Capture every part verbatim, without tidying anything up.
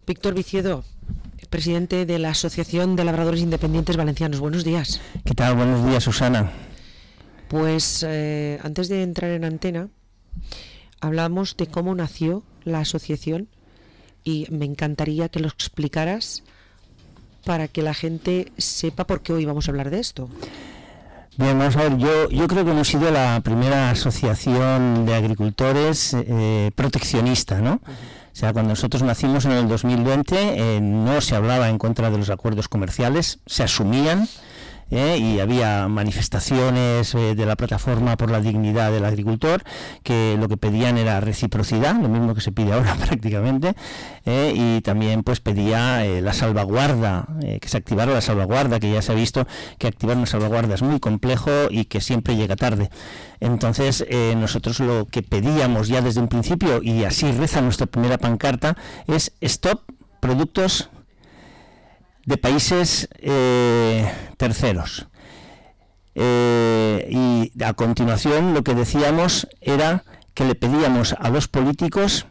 Víctor Viciedo, presidente de la Asociación de Labradores Independientes Valencianos. Buenos días. ¿Qué tal? Buenos días, Susana. Pues eh, antes de entrar en antena, hablamos de cómo nació la asociación y me encantaría que lo explicaras para que la gente sepa por qué hoy vamos a hablar de esto. Bien, vamos a ver, yo, yo creo que hemos sido la primera asociación de agricultores eh, proteccionista, ¿no? Uh-huh. O sea, cuando nosotros nacimos en el dos mil veinte eh, no se hablaba en contra de los acuerdos comerciales, se asumían eh, y había manifestaciones eh, de la plataforma por la dignidad del agricultor que lo que pedían era reciprocidad, lo mismo que se pide ahora prácticamente, eh, y también pues pedía eh, la salvaguarda, eh, que se activara la salvaguarda, que ya se ha visto que activar una salvaguarda es muy complejo y que siempre llega tarde. Entonces eh, nosotros lo que pedíamos ya desde un principio, y así reza nuestra primera pancarta, es stop productos de países eh, terceros. Eh, y a continuación lo que decíamos era que le pedíamos a los políticos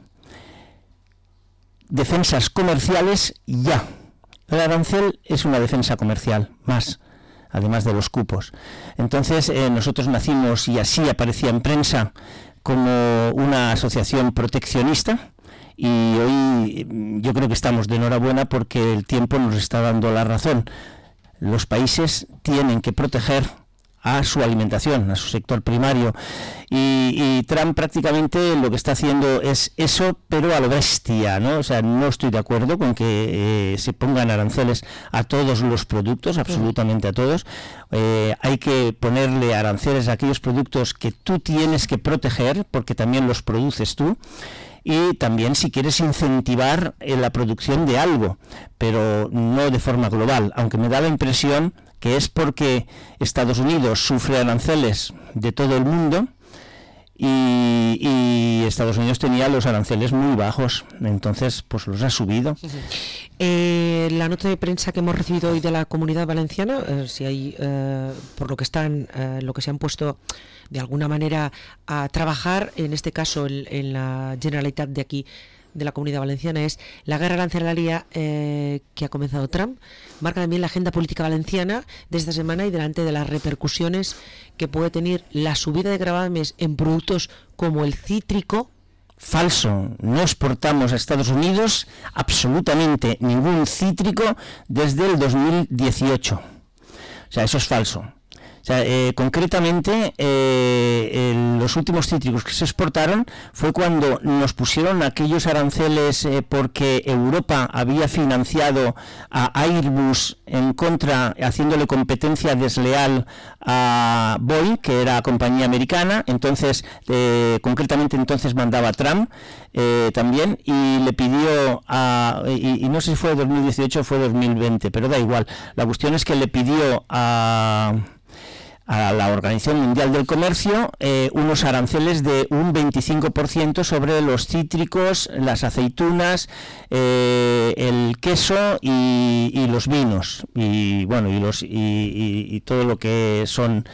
defensas comerciales ya. El arancel es una defensa comercial más, además de los cupos. Entonces eh, nosotros nacimos, y así aparecía en prensa, como una asociación proteccionista, y hoy yo creo que estamos de enhorabuena porque el tiempo nos está dando la razón. Los países tienen que proteger a su alimentación, a su sector primario, y, y Trump prácticamente lo que está haciendo es eso, pero a lo bestia, ¿no? O sea, no estoy de acuerdo con que eh, se pongan aranceles a todos los productos, absolutamente a todos. Eh, hay que ponerle aranceles a aquellos productos que tú tienes que proteger, porque también los produces tú. Y también si quieres incentivar eh, la producción de algo, pero no de forma global, aunque me da la impresión que es porque Estados Unidos sufre aranceles de todo el mundo y, y Estados Unidos tenía los aranceles muy bajos, entonces pues los ha subido. Sí, sí. Eh, la nota de prensa que hemos recibido hoy de la Comunidad Valenciana, eh, si hay, eh, por lo que están, eh, lo que se han puesto de alguna manera a trabajar, en este caso en, en la Generalitat de aquí, de la Comunidad Valenciana, es la guerra arancelaria eh, que ha comenzado Trump. Marca también la agenda política valenciana de esta semana y delante de las repercusiones que puede tener la subida de gravames en productos como el cítrico. Falso, no exportamos a Estados Unidos absolutamente ningún cítrico desde el dos mil dieciocho. O sea, eso es falso. O sea, eh, concretamente, eh, el, los últimos cítricos que se exportaron fue cuando nos pusieron aquellos aranceles eh, porque Europa había financiado a Airbus en contra, haciéndole competencia desleal a Boeing, que era compañía americana. Entonces, eh, concretamente entonces mandaba Trump eh, también, y le pidió a, y, y no sé si fue dos mil dieciocho o fue dos mil veinte, pero da igual. La cuestión es que le pidió a... a la Organización Mundial del Comercio eh, unos aranceles de un veinticinco por ciento sobre los cítricos, las aceitunas, eh, el queso y, y los vinos y bueno y los y, y, y todo lo que son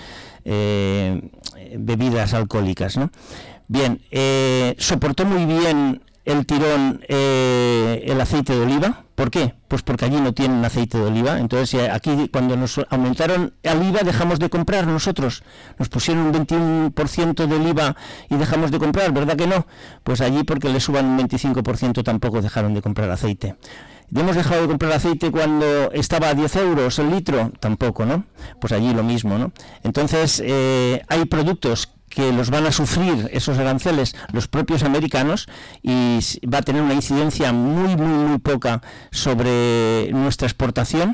eh, bebidas alcohólicas, ¿no? Bien, eh, soportó muy bien el tirón eh, el aceite de oliva. ¿Por qué? Pues porque allí no tienen aceite de oliva. Entonces aquí cuando nos aumentaron el I V A dejamos de comprar nosotros. Nos pusieron un veintiuno por ciento del I V A y dejamos de comprar, ¿verdad que no? Pues allí porque le suban un veinticinco por ciento tampoco dejaron de comprar aceite. ¿Hemos dejado de comprar aceite cuando estaba a diez euros el litro? Tampoco, ¿no? Pues allí lo mismo, ¿no? Entonces eh, hay productos que los van a sufrir esos aranceles los propios americanos y va a tener una incidencia muy, muy, muy poca sobre nuestra exportación.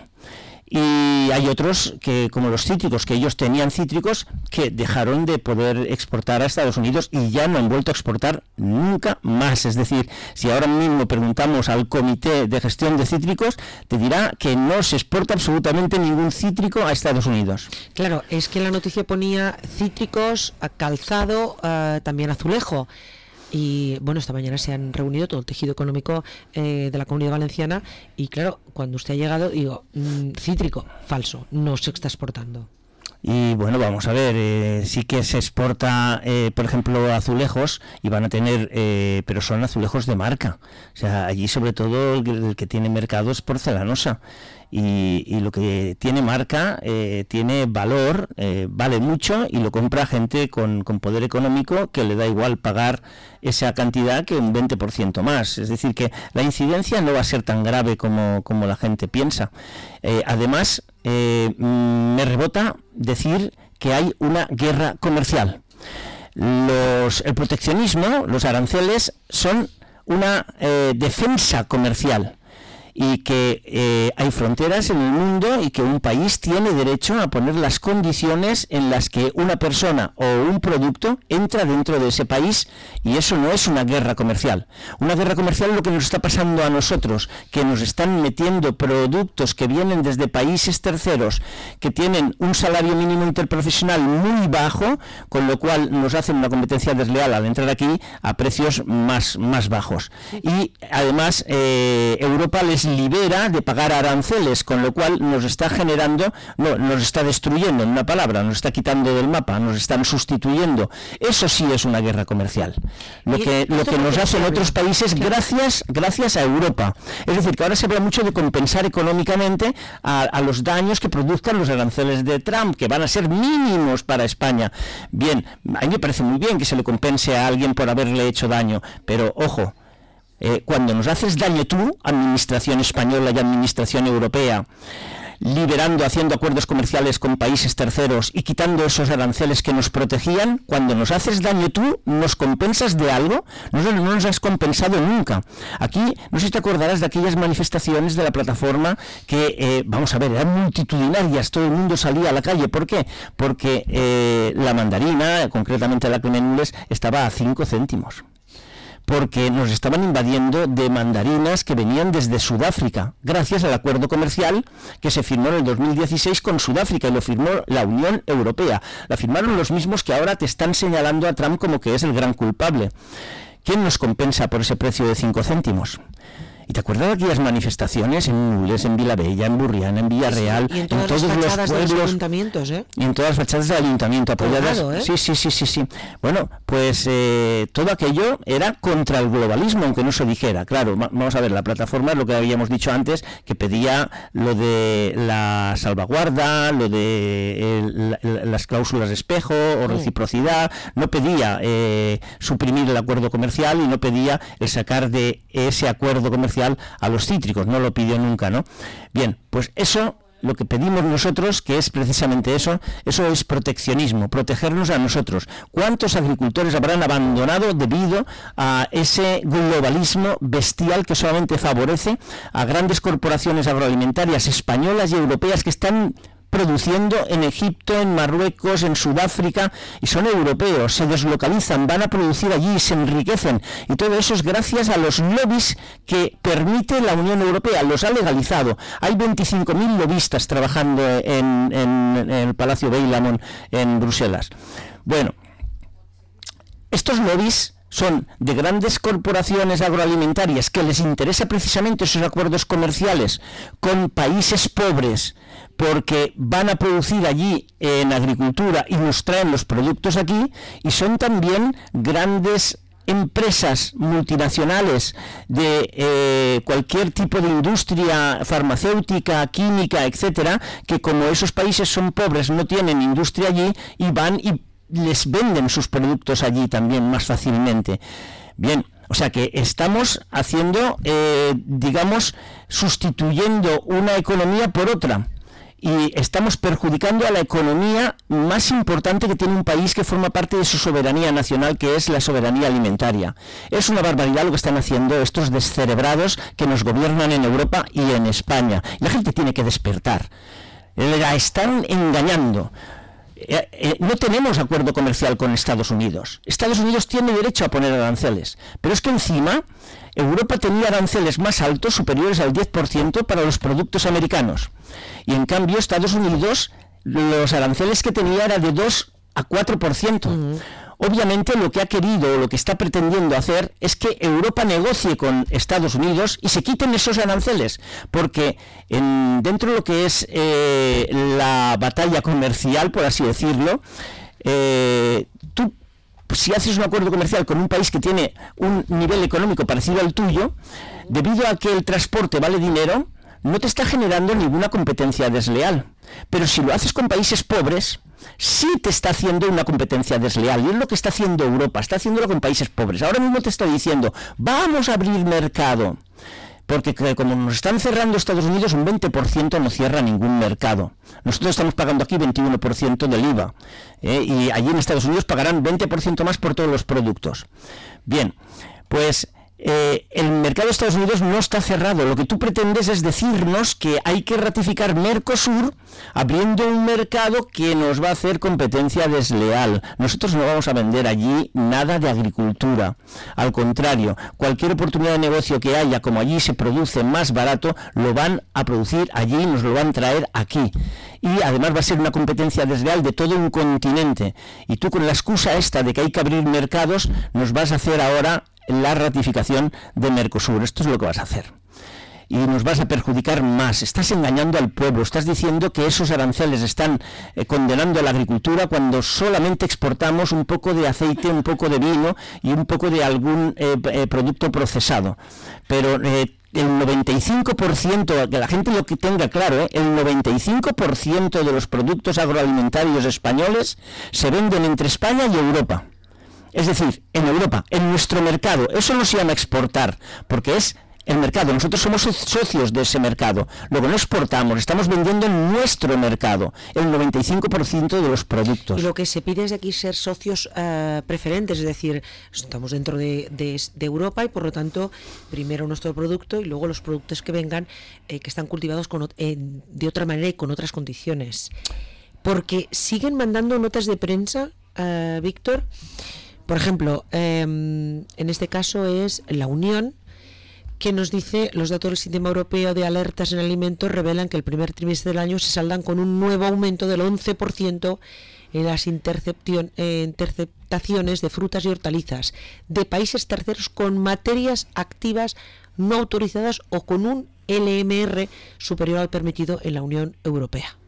Y hay otros que, como los cítricos, que ellos tenían cítricos que dejaron de poder exportar a Estados Unidos y ya no han vuelto a exportar nunca más. Es decir, si ahora mismo preguntamos al Comité de Gestión de Cítricos, te dirá que no se exporta absolutamente ningún cítrico a Estados Unidos. Claro, es que la noticia ponía cítricos, calzado, uh, también azulejo. Y bueno, esta mañana se han reunido todo el tejido económico eh, de la Comunidad Valenciana y claro, cuando usted ha llegado, digo, mmm, cítrico, falso, no se está exportando. Y bueno, vamos a ver, eh, sí que se exporta, eh, por ejemplo, azulejos y van a tener, eh, pero son azulejos de marca. O sea, allí sobre todo el, el que tiene mercado es porcelanosa. Y, y lo que tiene marca eh, tiene valor, eh, vale mucho y lo compra gente con, con poder económico que le da igual pagar esa cantidad que un veinte por ciento más. Es decir, que la incidencia no va a ser tan grave como, como la gente piensa. Eh, además, eh, me rebota decir que hay una guerra comercial. Los, el proteccionismo, los aranceles, son una eh, defensa comercial. Y que eh, hay fronteras en el mundo y que un país tiene derecho a poner las condiciones en las que una persona o un producto entra dentro de ese país, y eso no es una guerra comercial. Una guerra comercial es lo que nos está pasando a nosotros, que nos están metiendo productos que vienen desde países terceros, que tienen un salario mínimo interprofesional muy bajo, con lo cual nos hacen una competencia desleal al entrar aquí a precios más, más bajos. Y además eh, Europa les libera de pagar aranceles, con lo cual nos está generando, no, nos está destruyendo, en una palabra, nos está quitando del mapa, nos están sustituyendo. Eso sí es una guerra comercial. Lo que, lo que nos hacen otros países gracias, gracias a Europa. Es decir, que ahora se habla mucho de compensar económicamente a, a los daños que produzcan los aranceles de Trump, que van a ser mínimos para España. Bien, a mí me parece muy bien que se le compense a alguien por haberle hecho daño, pero ojo, Eh, cuando nos haces daño tú, administración española y administración europea, liberando, haciendo acuerdos comerciales con países terceros y quitando esos aranceles que nos protegían, cuando nos haces daño tú, ¿nos compensas de algo? No, no nos has compensado nunca. Aquí, no sé si te acordarás de aquellas manifestaciones de la plataforma que, eh, vamos a ver, eran multitudinarias, todo el mundo salía a la calle. ¿Por qué? Porque eh, la mandarina, concretamente la Clemenules, estaba a cinco céntimos. Porque nos estaban invadiendo de mandarinas que venían desde Sudáfrica, gracias al acuerdo comercial que se firmó en el dos mil dieciséis con Sudáfrica, y lo firmó la Unión Europea. La firmaron los mismos que ahora te están señalando a Trump como que es el gran culpable. ¿Quién nos compensa por ese precio de cinco céntimos? ¿Y te acuerdas de aquellas manifestaciones en Nules, en Vilabella, en Burriana, en Villarreal, sí, y en todas en todos las fachadas los pueblos, de los ayuntamientos, ¿eh? Y en todas las fachadas del ayuntamiento apoyadas? Colgado, ¿eh? Sí, sí, sí, sí, sí. Bueno, pues eh, todo aquello era contra el globalismo, aunque no se dijera. Claro, vamos a ver, la plataforma es lo que habíamos dicho antes, que pedía lo de la salvaguarda, lo de el, la, las cláusulas de espejo o reciprocidad, no pedía eh, suprimir el acuerdo comercial y no pedía el sacar de ese acuerdo comercial a los cítricos, no lo pidió nunca, ¿no? Bien, pues eso, lo que pedimos nosotros, que es precisamente eso, eso es proteccionismo, protegernos a nosotros. ¿Cuántos agricultores habrán abandonado debido a ese globalismo bestial que solamente favorece a grandes corporaciones agroalimentarias españolas y europeas que están produciendo en Egipto, en Marruecos, en Sudáfrica, y son europeos, se deslocalizan, van a producir allí, se enriquecen, y todo eso es gracias a los lobbies que permite la Unión Europea, los ha legalizado. Hay veinticinco mil lobistas trabajando en, en, en el Palacio Beilamon en Bruselas. Bueno, estos lobbies son de grandes corporaciones agroalimentarias que les interesa precisamente esos acuerdos comerciales con países pobres, porque van a producir allí en agricultura y nos traen los productos aquí, y son también grandes empresas multinacionales de eh, cualquier tipo de industria farmacéutica, química, etcétera, que como esos países son pobres, no tienen industria allí, y van y les venden sus productos allí también más fácilmente. Bien, o sea que estamos haciendo, eh, digamos, sustituyendo una economía por otra, y estamos perjudicando a la economía más importante que tiene un país, que forma parte de su soberanía nacional, que es la soberanía alimentaria. Es una barbaridad lo que están haciendo estos descerebrados que nos gobiernan en Europa y en España. Y la gente tiene que despertar. La están engañando. Eh, eh, no tenemos acuerdo comercial con Estados Unidos. Estados Unidos tiene derecho a poner aranceles, pero es que encima Europa tenía aranceles más altos, superiores al diez por ciento, para los productos americanos, y en cambio Estados Unidos, los aranceles que tenía era de dos a cuatro por ciento. Uh-huh. obviamente lo que ha querido, lo que está pretendiendo hacer es que Europa negocie con Estados Unidos y se quiten esos aranceles, porque en, dentro de lo que es eh, la batalla comercial, por así decirlo, eh, tú, si haces un acuerdo comercial con un país que tiene un nivel económico parecido al tuyo, debido a que el transporte vale dinero, no te está generando ninguna competencia desleal. Pero si lo haces con países pobres, sí te está haciendo una competencia desleal. Y es lo que está haciendo Europa, está haciéndolo con países pobres. Ahora mismo te está diciendo, vamos a abrir mercado. Porque como nos están cerrando Estados Unidos, un veinte por ciento no cierra ningún mercado. Nosotros estamos pagando aquí veintiuno por ciento del I V A. ¿eh? Y allí en Estados Unidos pagarán veinte por ciento más por todos los productos. Bien, pues... Eh, el mercado de Estados Unidos no está cerrado. Lo que tú pretendes es decirnos que hay que ratificar Mercosur abriendo un mercado que nos va a hacer competencia desleal. Nosotros no vamos a vender allí nada de agricultura. Al contrario, cualquier oportunidad de negocio que haya, como allí se produce más barato, lo van a producir allí y nos lo van a traer aquí. Y además va a ser una competencia desleal de todo un continente. Y tú con la excusa esta de que hay que abrir mercados, nos vas a hacer ahora la ratificación de Mercosur. Esto es lo que vas a hacer. Y nos vas a perjudicar más. Estás engañando al pueblo. Estás diciendo que esos aranceles están eh, condenando a la agricultura cuando solamente exportamos un poco de aceite, un poco de vino y un poco de algún eh, eh, producto procesado. Pero eh, el noventa y cinco por ciento, que la gente lo que tenga claro, ¿eh? el noventa y cinco por ciento de los productos agroalimentarios españoles se venden entre España y Europa. Es decir, en Europa, en nuestro mercado. Eso no se llama exportar, porque es el mercado. Nosotros somos socios de ese mercado. Luego no exportamos, estamos vendiendo en nuestro mercado el noventa y cinco por ciento de los productos. Y lo que se pide es aquí ser socios uh, preferentes, es decir, estamos dentro de, de, de Europa y por lo tanto primero nuestro producto y luego los productos que vengan eh, que están cultivados con, eh, de otra manera y con otras condiciones. Porque siguen mandando notas de prensa, uh, Víctor. Por ejemplo, eh, en este caso es La Unión, que nos dice, los datos del Sistema Europeo de Alertas en Alimentos revelan que el primer trimestre del año se saldan con un nuevo aumento del once por ciento en las intercepción, eh, interceptaciones de frutas y hortalizas de países terceros con materias activas no autorizadas o con un L M R superior al permitido en la Unión Europea.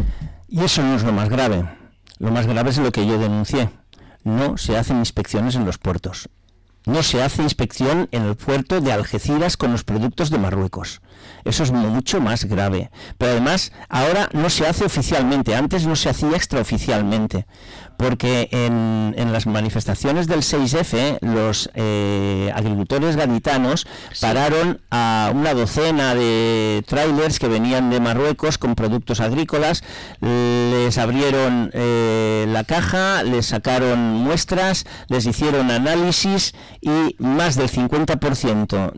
Y eso no es lo más grave. Lo más grave es lo que yo denuncié. No se hacen inspecciones en los puertos. No se hace inspección en el puerto de Algeciras con los productos de Marruecos. Eso es mucho más grave. Pero además, ahora no se hace oficialmente. Antes no se hacía extraoficialmente. Porque en, en las manifestaciones del seis efe, los eh, agricultores gaditanos sí. pararon a una docena de trailers que venían de Marruecos con productos agrícolas, les abrieron eh, la caja, les sacaron muestras, les hicieron análisis y más del cincuenta por ciento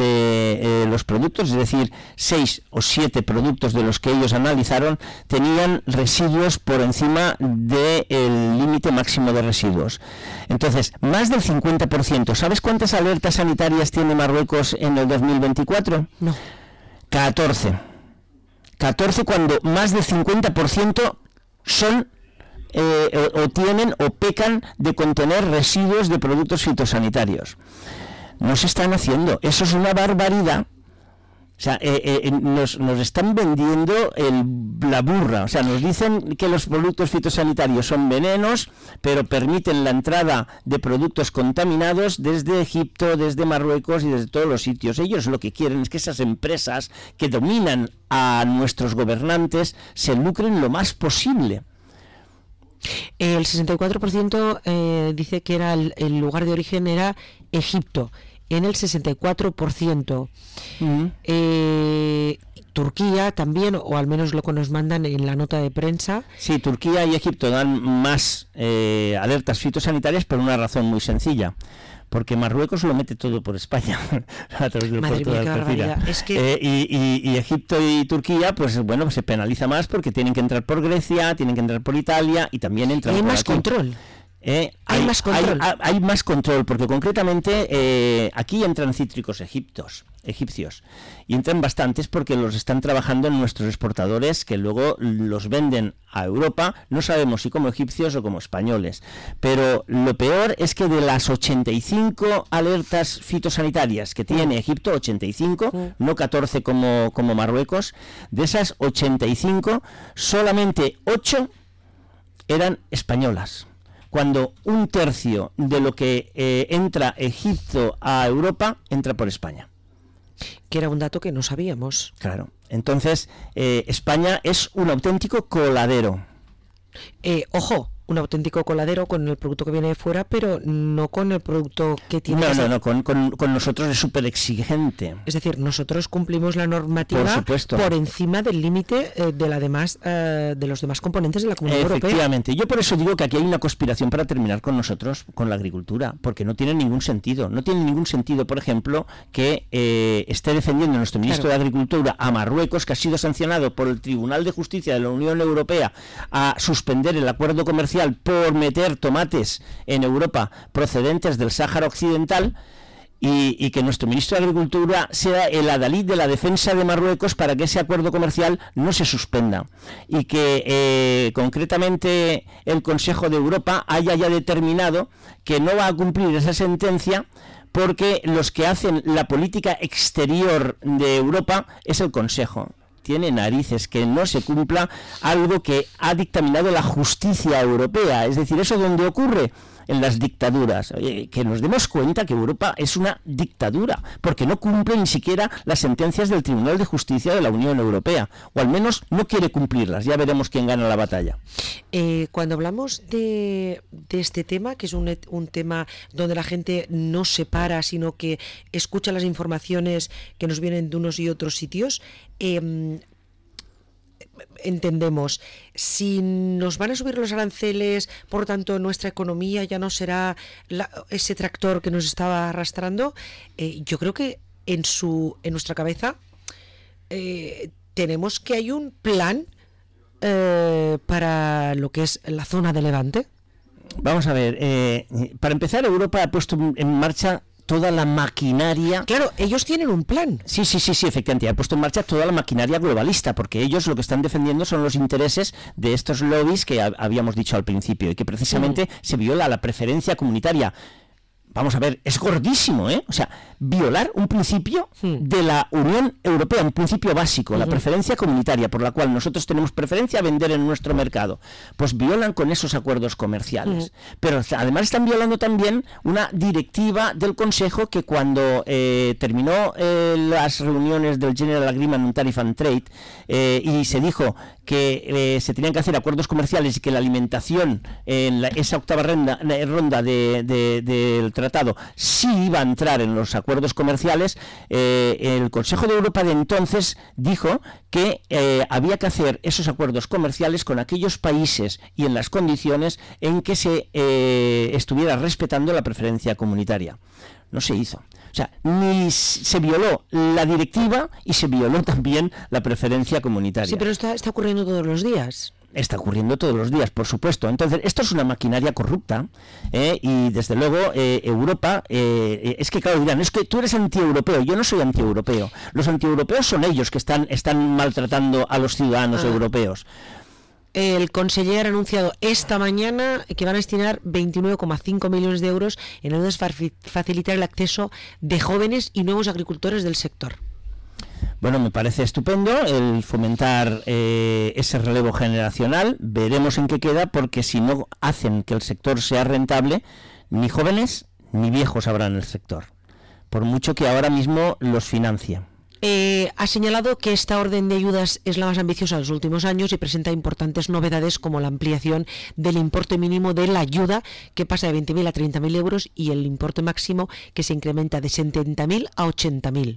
de eh, los productos, es decir, seis o siete productos de los que ellos analizaron, tenían residuos por encima del límite máximo de residuos. Entonces, más del cincuenta por ciento. ¿Sabes cuántas alertas sanitarias tiene Marruecos en el dos mil veinticuatro? No. catorce. catorce cuando más del cincuenta por ciento son eh, o, o tienen o pecan de contener residuos de productos fitosanitarios. No se están haciendo. Eso es una barbaridad. O sea, eh, eh, nos, nos están vendiendo el, la burra. O sea, nos dicen que los productos fitosanitarios son venenos, pero permiten la entrada de productos contaminados desde Egipto, desde Marruecos y desde todos los sitios. Ellos lo que quieren es que esas empresas que dominan a nuestros gobernantes se lucren lo más posible. El sesenta y cuatro por ciento eh, dice que era el, el lugar de origen era Egipto. En el sesenta y cuatro por ciento. Uh-huh. eh, Turquía también, o al menos lo que nos mandan en la nota de prensa. Sí, Turquía y Egipto dan más eh, alertas fitosanitarias por una razón muy sencilla. Porque Marruecos lo mete todo por España a través del Madre puerto mía, de Algeciras. Es que... eh, y, y, y Egipto y Turquía, pues bueno, se penaliza más porque tienen que entrar por Grecia, tienen que entrar por Italia y también entran hay por más aquí. control. Eh, hay, hay más control. Hay, hay más control, porque concretamente eh, aquí entran cítricos egiptos, egipcios, y entran bastantes porque los están trabajando en nuestros exportadores, que luego los venden a Europa, no sabemos si como egipcios o como españoles. Pero lo peor es que de las ochenta y cinco alertas fitosanitarias que tiene Egipto, ochenta y cinco, mm. no catorce como, como Marruecos, de esas ochenta y cinco, solamente ocho eran españolas, cuando un tercio de lo que eh, entra Egipto a Europa entra por España. Que era un dato que no sabíamos. Claro. Entonces, eh, España es un auténtico coladero. Eh, ojo, un auténtico coladero con el producto que viene de fuera, pero no con el producto que tiene. No, que no, ser... no, con, con, con nosotros es súper exigente. Es decir, nosotros cumplimos la normativa por, por encima del límite eh, de la demás eh, de los demás componentes de la Comunidad Europea. Efectivamente. Yo por eso digo que aquí hay una conspiración para terminar con nosotros, con la agricultura, porque no tiene ningún sentido. No tiene ningún sentido, por ejemplo, que eh, esté defendiendo nuestro ministro claro. de Agricultura a Marruecos, que ha sido sancionado por el Tribunal de Justicia de la Unión Europea a suspender el acuerdo comercial por meter tomates en Europa procedentes del Sáhara Occidental, y, y que nuestro ministro de Agricultura sea el adalid de la defensa de Marruecos para que ese acuerdo comercial no se suspenda, y que eh, concretamente el Consejo de Europa haya ya determinado que no va a cumplir esa sentencia, porque los que hacen la política exterior de Europa es el Consejo. Tiene narices que no se cumpla algo que ha dictaminado la justicia europea. Es decir, eso donde ocurre en las dictaduras. Oye, que nos demos cuenta que Europa es una dictadura, porque no cumple ni siquiera las sentencias del Tribunal de Justicia de la Unión Europea, o al menos no quiere cumplirlas. Ya veremos quién gana la batalla. Eh, cuando hablamos de, de este tema, que es un, un tema donde la gente no se para, sino que escucha las informaciones que nos vienen de unos y otros sitios, eh, entendemos, si nos van a subir los aranceles, por tanto nuestra economía ya no será la, ese tractor que nos estaba arrastrando, eh, yo creo que en su en nuestra cabeza eh, tenemos que hay un plan eh, para lo que es la zona de Levante. Vamos a ver, eh, para empezar, Europa ha puesto en marcha toda la maquinaria. Claro, ellos tienen un plan. Sí, sí, sí, sí, efectivamente. Han puesto en marcha toda la maquinaria globalista, porque ellos lo que están defendiendo son los intereses de estos lobbies que ha, habíamos dicho al principio, y que precisamente mm. se viola la preferencia comunitaria. Vamos a ver, es gordísimo, ¿eh? O sea, violar un principio mm. de la Unión Europea, un principio básico, uh-huh. la preferencia comunitaria, por la cual nosotros tenemos preferencia a vender en nuestro mercado. Pues violan con esos acuerdos comerciales. Uh-huh. Pero además están violando también una directiva del Consejo que cuando eh, terminó eh, las reuniones del General Agreement on Tariff and Trade eh, y se dijo que eh, se tenían que hacer acuerdos comerciales y que la alimentación en la, esa octava ronda, ronda de, de, del tratado sí iba a entrar en los acuerdos comerciales, eh, el Consejo de Europa de entonces dijo que eh, había que hacer esos acuerdos comerciales con aquellos países y en las condiciones en que se eh, estuviera respetando la preferencia comunitaria. No se hizo. O sea, ni se violó la directiva y se violó también la preferencia comunitaria. Sí, pero está, está ocurriendo todos los días. Está ocurriendo todos los días, por supuesto. Entonces, esto es una maquinaria corrupta, ¿eh? Y desde luego eh, Europa, eh, es que claro, dirán, es que tú eres antieuropeo. Yo no soy antieuropeo. Los antieuropeos son ellos que están, están maltratando a los ciudadanos ah. europeos. El conseller ha anunciado esta mañana que van a destinar veintinueve coma cinco millones de euros en ayudas para facilitar el acceso de jóvenes y nuevos agricultores del sector. Bueno, me parece estupendo el fomentar eh, ese relevo generacional. Veremos en qué queda, porque si no hacen que el sector sea rentable, ni jóvenes ni viejos habrá en el sector, por mucho que ahora mismo los financia. Eh, ha señalado que esta orden de ayudas es la más ambiciosa de los últimos años y presenta importantes novedades como la ampliación del importe mínimo de la ayuda, que pasa de veinte mil a treinta mil euros, y el importe máximo, que se incrementa de setenta mil a ochenta mil.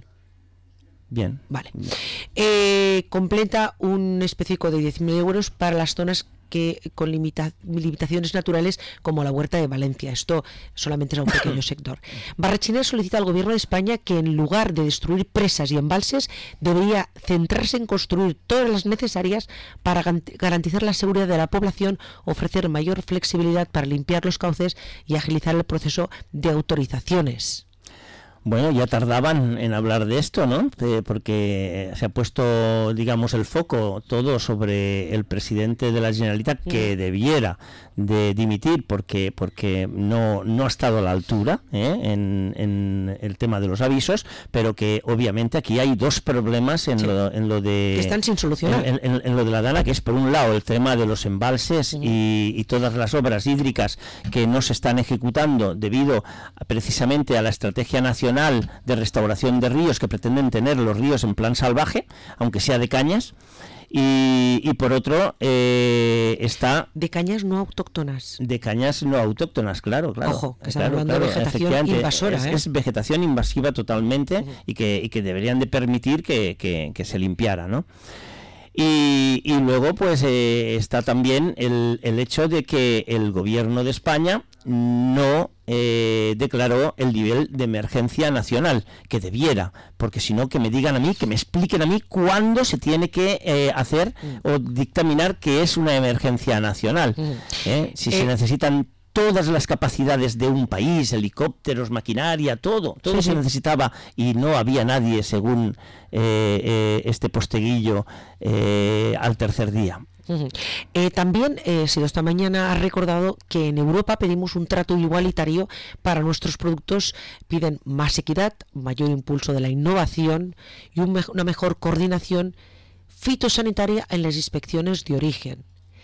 Bien. Vale. Eh, completa un específico de diez mil euros para las zonas que con limita, limitaciones naturales como la Huerta de Valencia. Esto solamente es a un pequeño sector. Barrachina solicita al Gobierno de España que en lugar de destruir presas y embalses debería centrarse en construir todas las necesarias para garantizar la seguridad de la población, ofrecer mayor flexibilidad para limpiar los cauces y agilizar el proceso de autorizaciones. Bueno, ya tardaban en hablar de esto, ¿no? Eh, porque se ha puesto, digamos, el foco todo sobre el presidente de la Generalitat, que mm. debiera de dimitir porque porque no no ha estado a la altura ¿eh? en, en el tema de los avisos, pero que obviamente aquí hay dos problemas en, sí. lo, en lo de... que están sin solucionar. En, en, en lo de la Dana, que es por un lado el tema de los embalses mm. y, y todas las obras hídricas que no se están ejecutando debido a, precisamente a la estrategia nacional de restauración de ríos que pretenden tener los ríos en plan salvaje, aunque sea de cañas, y, y por otro eh, está... De cañas no autóctonas. De cañas no autóctonas, claro, claro. Ojo, que claro, estamos hablando claro, de vegetación invasora. Es, ¿eh? es vegetación invasiva totalmente uh-huh. y, que, y que deberían de permitir que, que, que se limpiara, ¿no? Y, y luego pues eh, está también el, el hecho de que el Gobierno de España no eh, declaró el nivel de emergencia nacional, que debiera, porque si no, que me digan a mí, que me expliquen a mí cuándo se tiene que eh, hacer mm. o dictaminar que es una emergencia nacional. Mm. ¿eh? Si eh. se necesitan todas las capacidades de un país, helicópteros, maquinaria, todo, todo sí, se sí. necesitaba y no había nadie, según eh, eh, este posteguillo, eh, al tercer día. Uh-huh. Eh, también, eh, Sido esta mañana ha recordado que en Europa pedimos un trato igualitario para nuestros productos, piden más equidad, mayor impulso de la innovación y un me- una mejor coordinación fitosanitaria en las inspecciones de origen.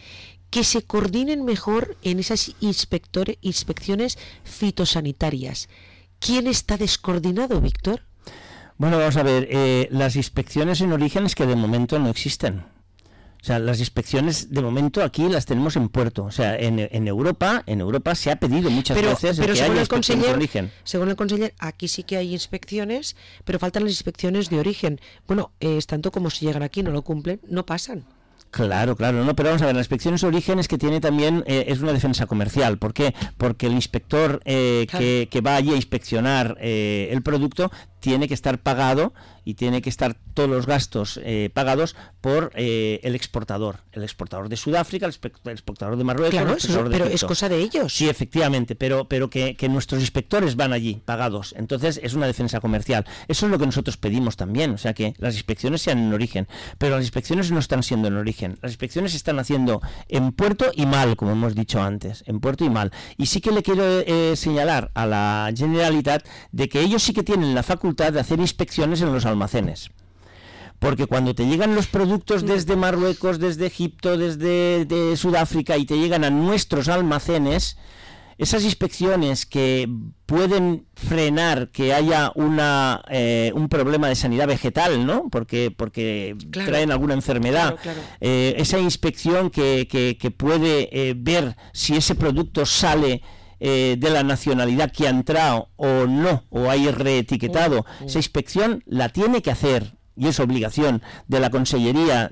Que se coordinen mejor en esas inspectores, inspecciones fitosanitarias. ¿Quién está descoordinado, Víctor? Bueno, vamos a ver, eh, las inspecciones en origen es que de momento no existen. O sea, las inspecciones de momento aquí las tenemos en puerto. O sea, en, en Europa, en Europa se ha pedido muchas pero, veces pero que según haya el inspecciones de conseller, origen. Según el conseller, aquí sí que hay inspecciones, pero faltan las inspecciones de origen. Bueno, eh, es tanto como si llegan aquí, no lo cumplen, no pasan. Claro, claro, no, pero vamos a ver, las inspecciones de origen es que tiene también, eh, es una defensa comercial. ¿Por qué? Porque el inspector eh, claro. que, que va allí a inspeccionar eh, el producto tiene que estar pagado y tiene que estar todos los gastos eh, pagados por eh, el exportador. El exportador de Sudáfrica, el, el exportador de Marruecos, claro, el exportador eso, pero de Egipto. Es cosa de ellos. Sí, efectivamente, pero, pero que, que nuestros inspectores van allí pagados. Entonces es una defensa comercial. Eso es lo que nosotros pedimos también, o sea que las inspecciones sean en origen. Pero las inspecciones no están siendo en origen. Las inspecciones se están haciendo en puerto y mal, como hemos dicho antes, en puerto y mal. Y sí que le quiero eh, señalar a la Generalitat de que ellos sí que tienen la facultad de hacer inspecciones en los almacenes. Porque cuando te llegan los productos desde Marruecos, desde Egipto, desde de Sudáfrica y te llegan a nuestros almacenes, esas inspecciones que pueden frenar que haya una eh, un problema de sanidad vegetal, ¿no? Porque porque claro. traen alguna enfermedad. Claro, claro. Eh, esa inspección que, que, que puede eh, ver si ese producto sale Eh, de la nacionalidad que ha entrado o no, o hay reetiquetado, uh, uh. esa inspección la tiene que hacer, y es obligación de la Consellería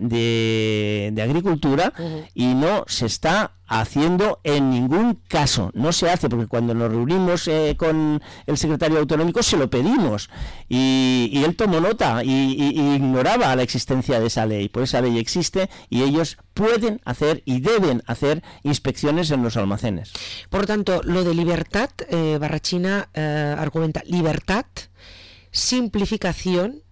de, de Agricultura, uh-huh. y no se está haciendo en ningún caso, no se hace, porque cuando nos reunimos eh, con el secretario autonómico se lo pedimos, y, y él tomó nota, y, y, y ignoraba la existencia de esa ley. Pues esa ley existe, y ellos pueden hacer y deben hacer inspecciones en los almacenes. Por lo tanto, lo de libertad, eh, Barrachina eh, argumenta libertad, simplificación,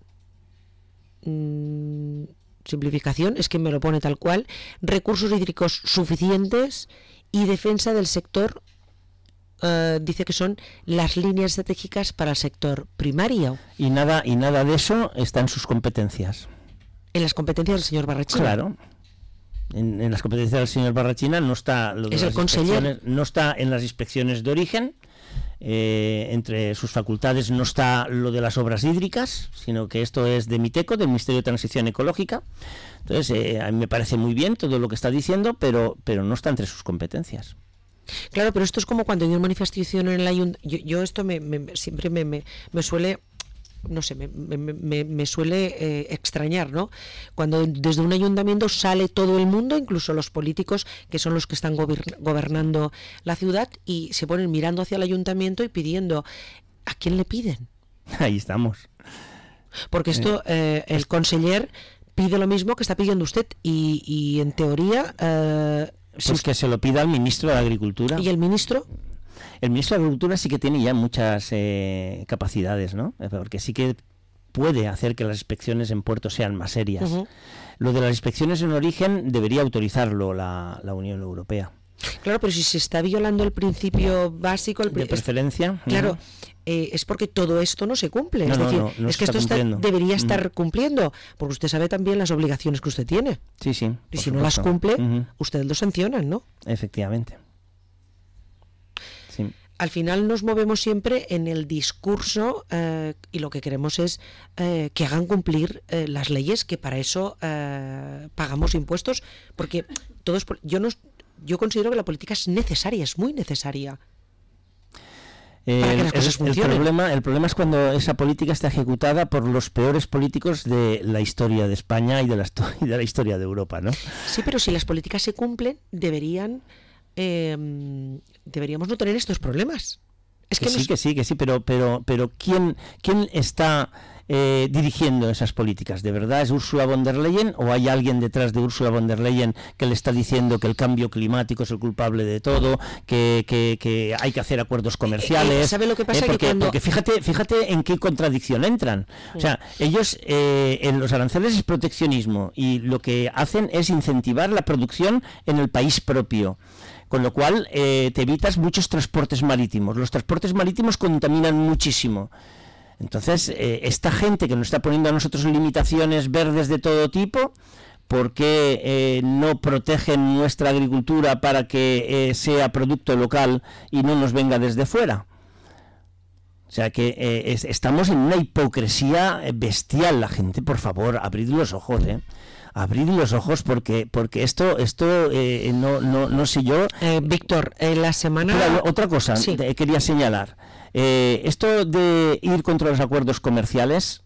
mmm, simplificación, es que me lo pone tal cual, recursos hídricos suficientes y defensa del sector, uh, dice que son las líneas estratégicas para el sector primario. Y nada, y nada de eso está en sus competencias. En las competencias del señor Barrachina. Claro. En, en las competencias del señor Barrachina no está lo de es las el conseller. No está en las inspecciones de origen. Eh, entre sus facultades no está lo de las obras hídricas, sino que esto es de MITECO, del Ministerio de Transición Ecológica. Entonces, eh, a mí me parece muy bien todo lo que está diciendo, pero, pero no está entre sus competencias. Claro, pero esto es como cuando hay una manifestación en el ayuntamiento. Yo, yo esto me, me, siempre me, me, me suele no sé, me, me, me, me suele eh, extrañar, ¿no? Cuando desde un ayuntamiento sale todo el mundo, incluso los políticos, que son los que están gober- gobernando la ciudad, y se ponen mirando hacia el ayuntamiento y pidiendo, ¿a quién le piden? Ahí estamos. Porque esto, eh, el conseller pide lo mismo que está pidiendo usted, y, y en teoría... Eh, si pues que se lo pida al ministro de Agricultura. ¿Y el ministro? El ministro de Agricultura sí que tiene ya muchas eh, capacidades, ¿no? Porque sí que puede hacer que las inspecciones en puertos sean más serias. Uh-huh. Lo de las inspecciones en origen debería autorizarlo la, la Unión Europea. Claro, pero si se está violando el principio básico... El de preferencia. Es, claro, eh, es porque todo esto no se cumple. No, es no, decir, no, no es que está esto está, debería estar uh-huh. cumpliendo, porque usted sabe también las obligaciones que usted tiene. Sí, sí. Y si supuesto. no las cumple, uh-huh. ustedes lo sancionan, ¿no? Efectivamente. Sí. Al final nos movemos siempre en el discurso eh, y lo que queremos es eh, que hagan cumplir eh, las leyes, que para eso eh, pagamos impuestos, porque todos yo no yo considero que la política es necesaria, es muy necesaria. Eh, para que las cosas el, funcionen. El problema, el problema es cuando esa política está ejecutada por los peores políticos de la historia de España y de la, y de la historia de Europa, ¿no? Sí, pero si las políticas se cumplen, deberían Eh, deberíamos no tener estos problemas. Es que, que sí, nos... que sí, que sí, pero pero pero quién quién está eh, dirigiendo esas políticas. ¿De verdad es Ursula von der Leyen o hay alguien detrás de Ursula von der Leyen que le está diciendo que el cambio climático es el culpable de todo, que, que, que hay que hacer acuerdos comerciales? ¿Sabe lo que pasa? Eh, porque, que cuando... porque fíjate fíjate en qué contradicción entran. O sea, ellos eh, en los aranceles es proteccionismo y lo que hacen es incentivar la producción en el país propio. Con lo cual eh, te evitas muchos transportes marítimos. Los transportes marítimos contaminan muchísimo. Entonces, eh, esta gente que nos está poniendo a nosotros limitaciones verdes de todo tipo, ¿por qué eh, no protegen nuestra agricultura para que eh, sea producto local y no nos venga desde fuera? O sea que eh, es, estamos en una hipocresía bestial. La gente, por favor, abrid los ojos, ¿eh? Abrir los ojos porque porque esto esto eh, no no no sé yo eh, Víctor, eh, la semana Pero, otra cosa sí. te, quería señalar eh, esto de ir contra los acuerdos comerciales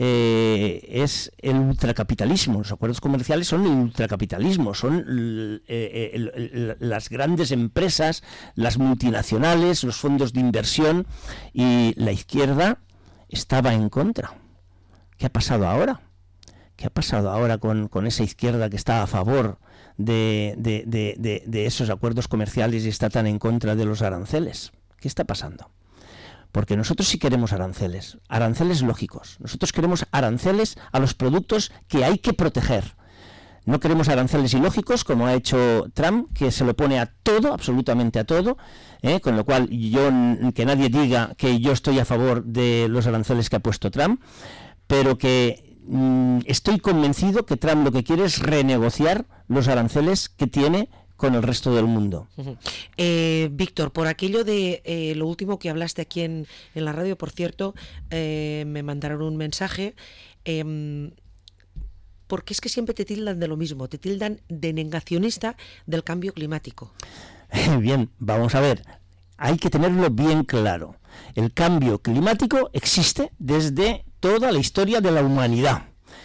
eh, es el ultracapitalismo. Los acuerdos comerciales son el ultracapitalismo, son eh, el, el, las grandes empresas, las multinacionales, los fondos de inversión, y la izquierda estaba en contra. ¿Qué ha pasado ahora? ¿Qué ha pasado ahora con, con esa izquierda que está a favor de, de, de, de, de esos acuerdos comerciales y está tan en contra de los aranceles? ¿Qué está pasando? Porque nosotros sí queremos aranceles, aranceles lógicos. Nosotros queremos aranceles a los productos que hay que proteger. No queremos aranceles ilógicos como ha hecho Trump, que se lo pone a todo, absolutamente a todo, ¿eh? Con lo cual yo que nadie diga que yo estoy a favor de los aranceles que ha puesto Trump, pero que estoy convencido que Trump lo que quiere es renegociar los aranceles que tiene con el resto del mundo. Uh-huh. Eh, Víctor, por aquello de eh, lo último que hablaste aquí en, en la radio, por cierto, eh, me mandaron un mensaje, eh, porque es que siempre te tildan de lo mismo, te tildan de negacionista del cambio climático. Bien, vamos a ver, hay que tenerlo bien claro. El cambio climático existe desde toda la historia de la humanidad.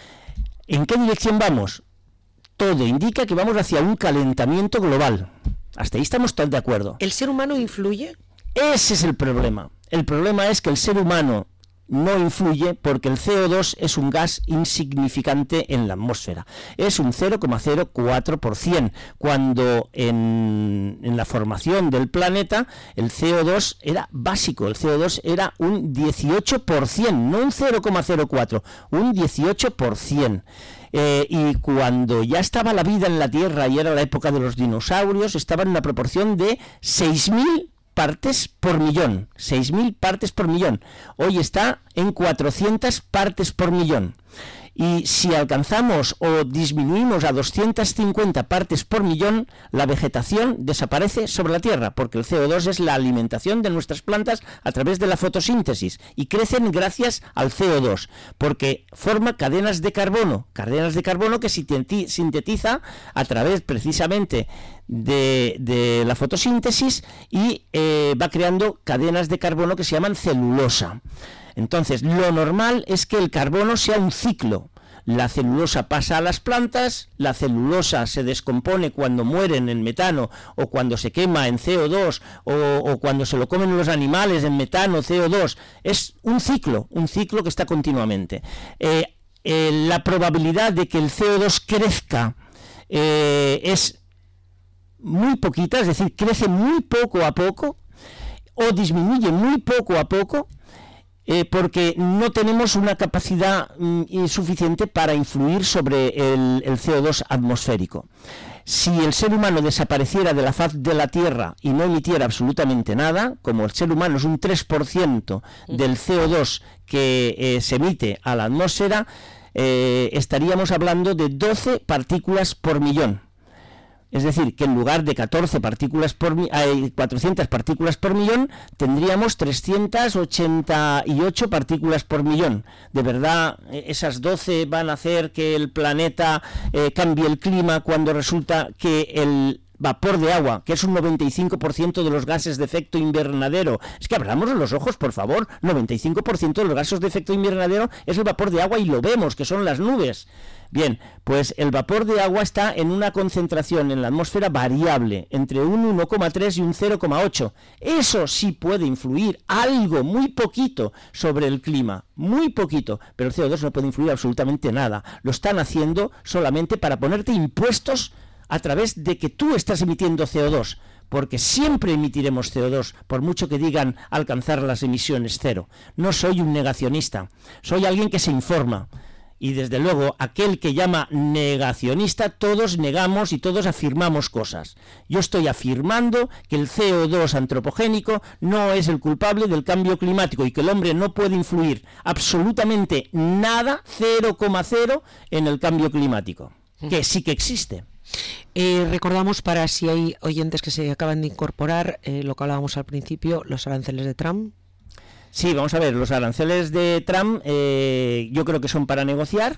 ¿En qué dirección vamos? Todo indica que vamos hacia un calentamiento global. Hasta ahí estamos todos de acuerdo. ¿El ser humano influye? Ese es el problema. El problema es que el ser humano no influye porque el C O dos es un gas insignificante en la atmósfera. Es un cero coma cero cuatro por ciento, cuando en, en la formación del planeta el C O dos era básico, el C O dos era un dieciocho por ciento, no un cero coma cero cuatro, un dieciocho por ciento. Eh, y cuando ya estaba la vida en la Tierra y era la época de los dinosaurios, estaba en una proporción de seis mil partes por millón, seis mil partes por millón. Hoy está en cuatrocientas partes por millón. Y si alcanzamos o disminuimos a doscientas cincuenta partes por millón, la vegetación desaparece sobre la Tierra, porque el C O dos es la alimentación de nuestras plantas a través de la fotosíntesis, y crecen gracias al C O dos, porque forma cadenas de carbono, cadenas de carbono que sintetiza a través precisamente de, de la fotosíntesis y eh, va creando cadenas de carbono que se llaman celulosa. Entonces, lo normal es que el carbono sea un ciclo. La celulosa pasa a las plantas, la celulosa se descompone cuando mueren en metano o cuando se quema en C O dos o, o cuando se lo comen los animales en metano, C O dos. Es un ciclo, un ciclo que está continuamente. Eh, eh, la probabilidad de que el C O dos crezca eh, es muy poquita, es decir, crece muy poco a poco o disminuye muy poco a poco. Eh, porque no tenemos una capacidad mm, suficiente para influir sobre el, el C O dos atmosférico. Si el ser humano desapareciera de la faz de la Tierra y no emitiera absolutamente nada, como el ser humano es un tres por ciento del C O dos que eh, se emite a la atmósfera, eh, estaríamos hablando de doce partículas por millón. Es decir, que en lugar de catorce partículas por eh, cuatrocientas partículas por millón, tendríamos trescientas ochenta y ocho partículas por millón. ¿De verdad esas doce van a hacer que el planeta eh, cambie el clima cuando resulta que el vapor de agua, que es un noventa y cinco por ciento de los gases de efecto invernadero? Es que abramos los ojos, por favor. noventa y cinco por ciento de los gases de efecto invernadero es el vapor de agua y lo vemos, que son las nubes. Bien, pues el vapor de agua está en una concentración en la atmósfera variable, entre un uno coma tres y un cero coma ocho. Eso sí puede influir algo, muy poquito, sobre el clima, muy poquito, pero el C O dos no puede influir absolutamente nada. Lo están haciendo solamente para ponerte impuestos a través de que tú estás emitiendo C O dos, porque siempre emitiremos C O dos, por mucho que digan alcanzar las emisiones cero. No soy un negacionista, soy alguien que se informa. Y desde luego, aquel que llama negacionista, todos negamos y todos afirmamos cosas. Yo estoy afirmando que el C O dos antropogénico no es el culpable del cambio climático y que el hombre no puede influir absolutamente nada, cero coma cero, en el cambio climático, que sí que existe. Eh, recordamos, para si hay oyentes que se acaban de incorporar, eh, lo que hablábamos al principio, los aranceles de Trump. Sí, vamos a ver, los aranceles de Trump eh, yo creo que son para negociar,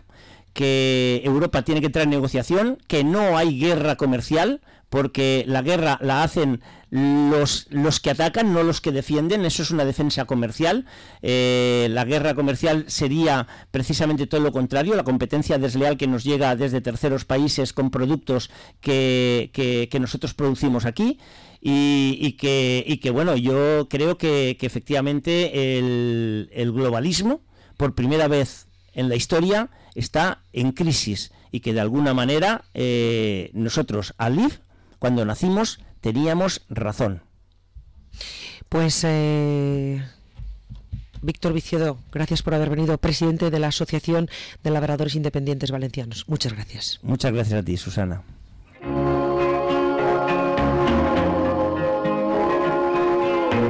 que Europa tiene que entrar en negociación, que no hay guerra comercial, porque la guerra la hacen los, los que atacan, no los que defienden. Eso es una defensa comercial. Eh, la guerra comercial sería precisamente todo lo contrario, la competencia desleal que nos llega desde terceros países con productos que, que, que nosotros producimos aquí. Y, y, que, y que, bueno, yo creo que, que efectivamente el, el globalismo, por primera vez en la historia, está en crisis y que de alguna manera eh, nosotros, al I F, cuando nacimos, teníamos razón. Pues eh, Víctor Viciodo, gracias por haber venido, presidente de la Asociación de Labradores Independientes Valencianos. Muchas gracias. Muchas gracias a ti, Susana.